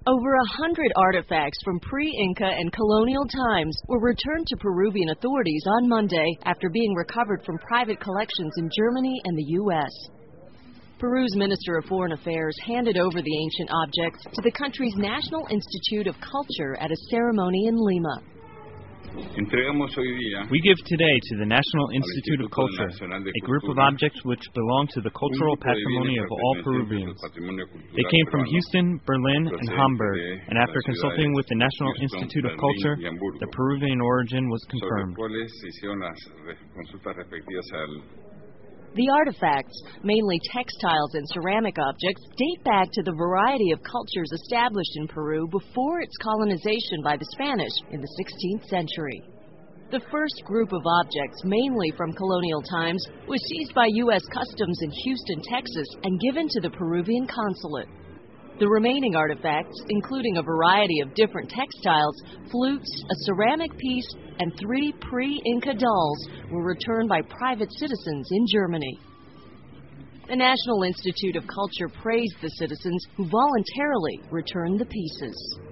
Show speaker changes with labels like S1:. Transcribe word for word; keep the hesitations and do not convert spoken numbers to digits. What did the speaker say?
S1: Over a hundred artifacts from pre-Inca and colonial times were returned to Peruvian authorities on Monday after being recovered from private collections in Germany and the U S Peru's Minister of Foreign Affairs handed over the ancient objects to the country's National Institute of Culture at a ceremony in Lima.
S2: We give today to the National Institute of Culture a group of objects which belong to the cultural patrimony of all Peruvians. They came from Houston, Berlin, and Hamburg, and after consulting with the National Institute of Culture, the Peruvian origin was confirmed.
S1: The artifacts, mainly textiles and ceramic objects, date back to the variety of cultures established in Peru before its colonization by the Spanish in the sixteenth century. The first group of objects, mainly from colonial times, was seized by U S Customs in Houston, Texas, and given to the Peruvian consulate. The remaining artifacts, including a variety of different textiles, flutes, a ceramic piece, and three pre-Inca dolls, were returned by private citizens in Germany. The National Institute of Culture praised the citizens who voluntarily returned the pieces.